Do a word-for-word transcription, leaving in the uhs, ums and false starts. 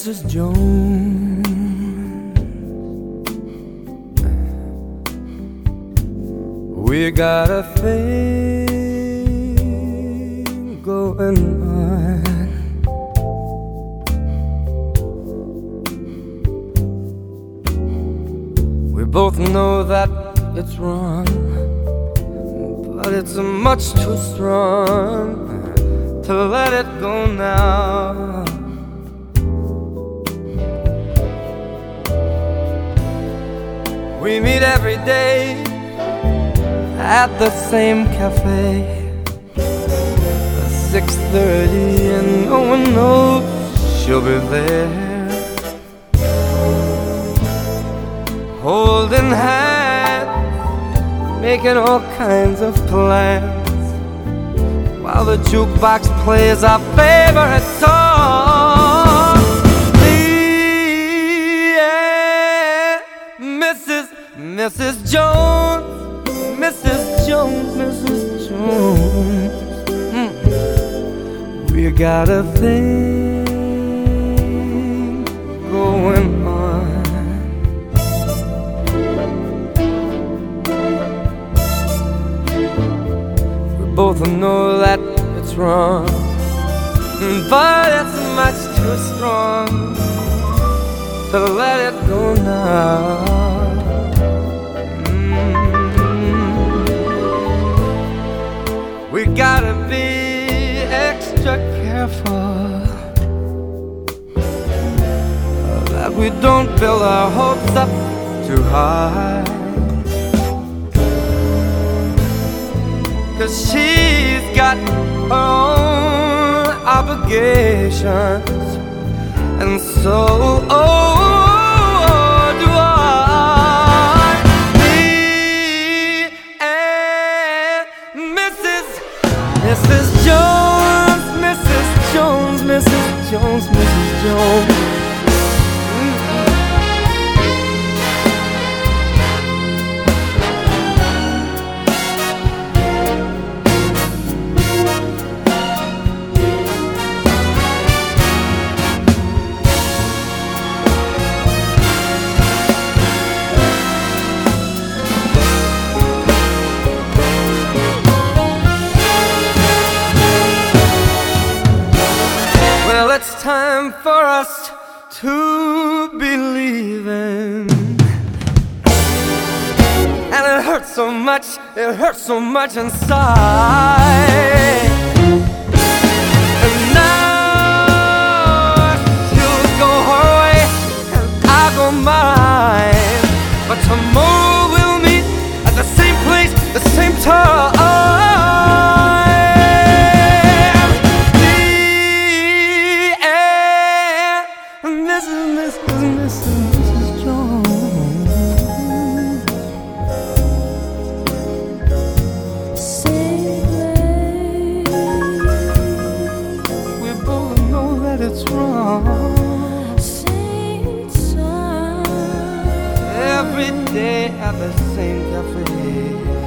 Missus Jones, we got a thing going on. We both know that it's wrong, but it's much too strong to let it go now. We meet every day at the same cafe, six thirty, and no one knows she'll be there, holding hands, making all kinds of plans, while the jukebox plays our favorite song. Me and Missus Missus Jones, Missus Jones, Missus Jones, mm. We got a thing going on. We both know that it's wrong, but it's much too strong to let it go now. We gotta be extra careful that we don't build our hopes up too high, 'cause she's got her own obligations, and so oh, do I. Missus Jones, Missus Jones, Missus Jones, Missus Jones. It's time for us to be leaving, and it hurts so much, it hurts so much inside. And now she'll go her way and I'll go mine, but tomorrow we'll meet at the same place, the same time. Missus Missus Jones, say we both know that it's wrong. Same time, every day at the same cafe.